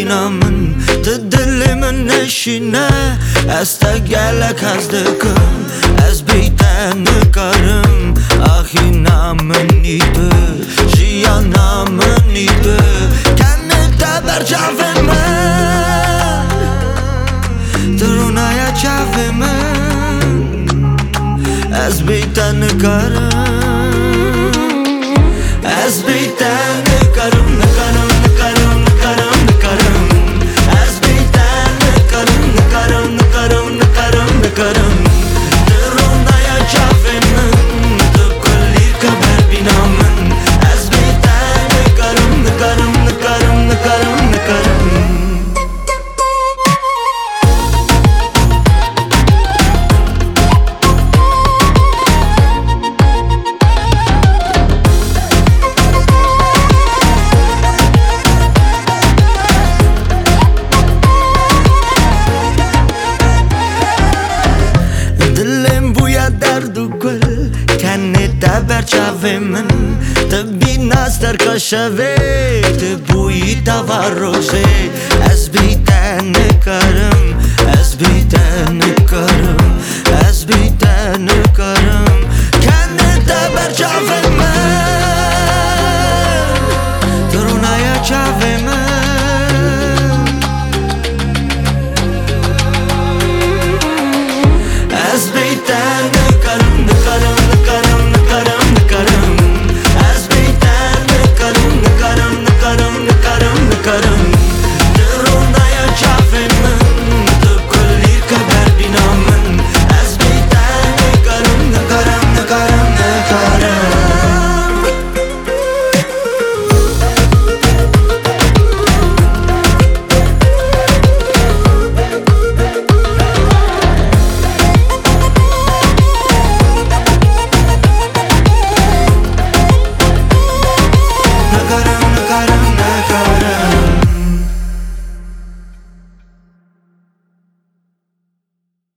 bina min tu dilê min neşîne ez te gelek hez dikim ez bê te nikarim axîna min îdi jiyana min îdi kenê te ber çavê min tu rûnaya çavê min ez bê te nikarim ez bê te nikarim nikarim nikarim nikarim nikarim ez bê te nikarim nikarim nikarim nikarim nikarim tu rûnaya çavê min tu kulî ka ber bîna min ez bê te nikarim nikarim nikarim nikarim nikarim Kenê te ber çavê min tu bîna serkaşevê tu bûyî tava rojê ez bê te nikarim ez bê te nikarim